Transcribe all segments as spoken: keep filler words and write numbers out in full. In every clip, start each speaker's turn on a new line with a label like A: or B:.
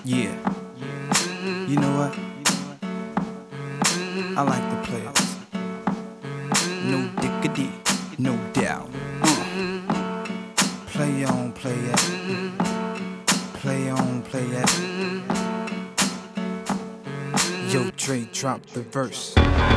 A: Yeah. You know what? I like the players. No diggity, no doubt. Uh. Play on, play it. Play on, play it. Yo, Dre, drop the verse.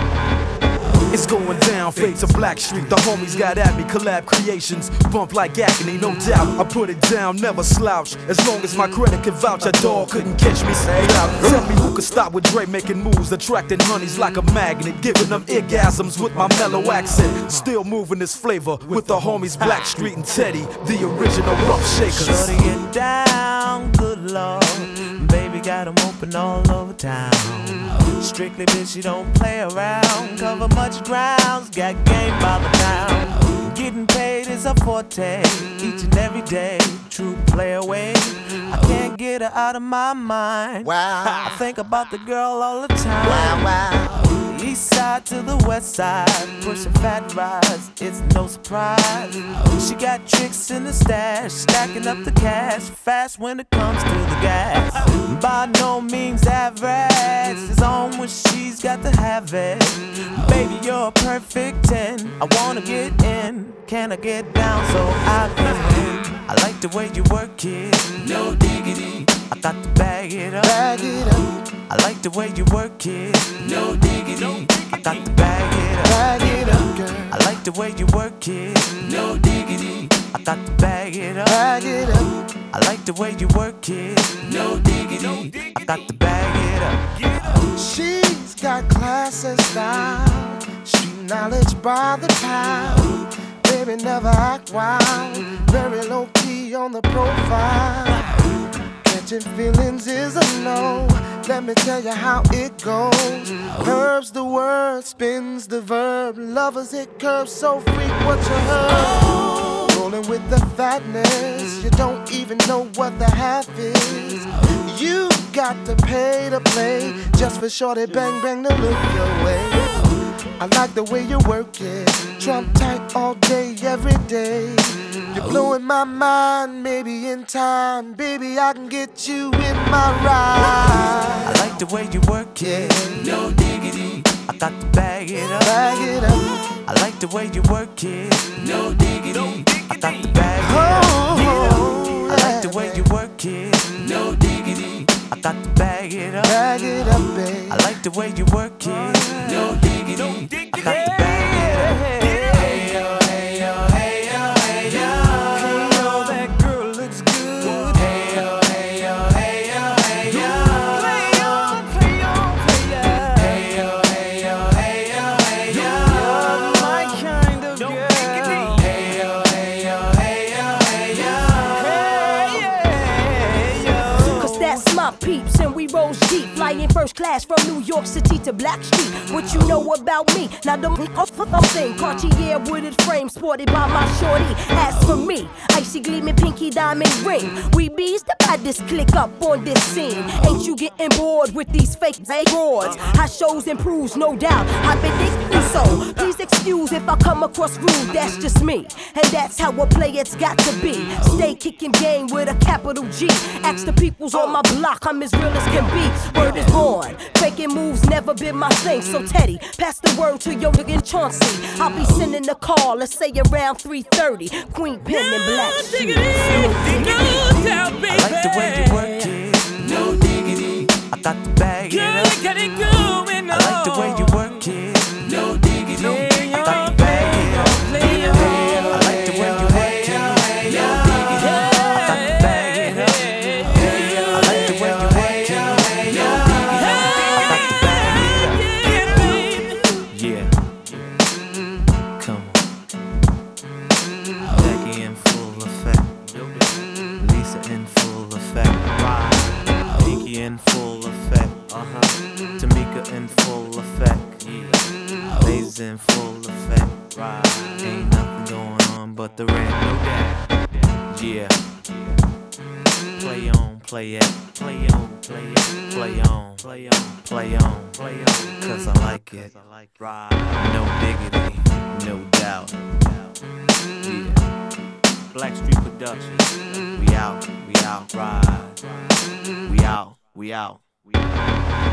B: It's going down, fade to Blackstreet. The homies got at me, collab creations. Bump like agony, no doubt. I put it down, never slouch. As long as my credit can vouch, a dog couldn't catch me, say out. Tell me who could stop with Dre making moves, attracting honeys like a magnet, giving them orgasms with my mellow accent. Still moving this flavor with the homies Blackstreet and Teddy, the original rough shakers.
C: Shorty get down, good lord. Baby got 'em open all over town. Strictly bitch, she don't play around. Cover much grounds, got game by the pound. Getting paid is a forte, each and every day. True play away. I can't get her out of my mind.
D: Wow.
C: I think about the girl all the time.
D: Wow, wow.
C: East side to the west side, pushing fat rides, it's no surprise. She got tricks in the stash, stacking up the cash, fast when it comes to the gas. By no means average, it's on when she's got to have it. Baby, you're a perfect ten, I wanna get in, can I get down so I can win? I like the way you work it, no diggity, I got to bag it up.
D: Bag it up.
C: I like the way you work it, no diggity, I got to bag it up.
D: Bag it up, girl.
C: I like the way you work it, no diggity, I got to bag it up.
D: Bag it up.
C: I like the way you work it, no diggity, I got to bag it up.
D: She's got class and style, street knowledge by the pound. Baby never act wild, very low key on the profile. Catching feelings is a no. Let me tell you how it goes. Curves the word, spins the verb. Lovers it curves so freak what you heard. Rolling with the fatness, you don't even know what the half is. You got to pay to play just for shorty bang bang to look your way. I like the way you work it, Trump tight all day, every day. You're blowing my mind, maybe in time, baby I can get you in my ride.
C: I like the way you work it, no diggity, I got to bag it up.
D: Bag it up.
C: I like the way you work it, no diggity, I got to bag it up.
D: Oh,
C: I like the way you work it, no diggity, I got to bag it up.
D: bag it up, babe.
C: I like the way you work it, no diggity, I got to bag it up. Hey yo, hey yo, hey yo, hey yo, hey yo, that girl looks good. Hey yo, hey yo, hey yo, hey yo, play on, play on, play on. Hey yo, hey yo, hey yo, hey yo, you're my kind of girl. Hey yo, hey yo, hey yo, hey yo, hey yo.
E: Cause that's my peeps and we roll deep. Flying first class from New York City to Blackstreet. What you know about me? Now the thing Cartier wooded frame sported by my shorty. As for me, icy gleaming pinky diamond ring. We bees the baddest click up on this scene. Ain't you getting bored with these fake broads? High shows improves, no doubt. I've been thinking so. Please excuse if I come across rude, that's just me. And that's how a player's got to be. Stay kicking game with a capital G. Ask the peoples on my block, I'm as real as can be. Word is born, faking moves never been my thing. So Teddy, pass the word to your nigga Chauncey. I'll be sending the call, let's say around three thirty. Queen Pen and Black Sheep.
C: I like the way you work it, no diggity, I got to bag it up. I like the way you work it, no diggity, I got to bag it up. I like the way you work it, no diggity, I got to bag it up. I like the way you work it, no diggity, I got to bag it up. Yeah, come on. Becky in full effect, Lisa in full effect, Pinky in full effect, uh-huh. Tamika in full effect, yeah. Lays in full effect, right. Ain't nothing going on but the rent, no doubt. Yeah. Play on, play it, play on, play it, play on, play on, play on, play on, cause I like it, right. No diggity, no doubt. Yeah. Blackstreet Productions, we out, we out, ride, we out. We out. We out.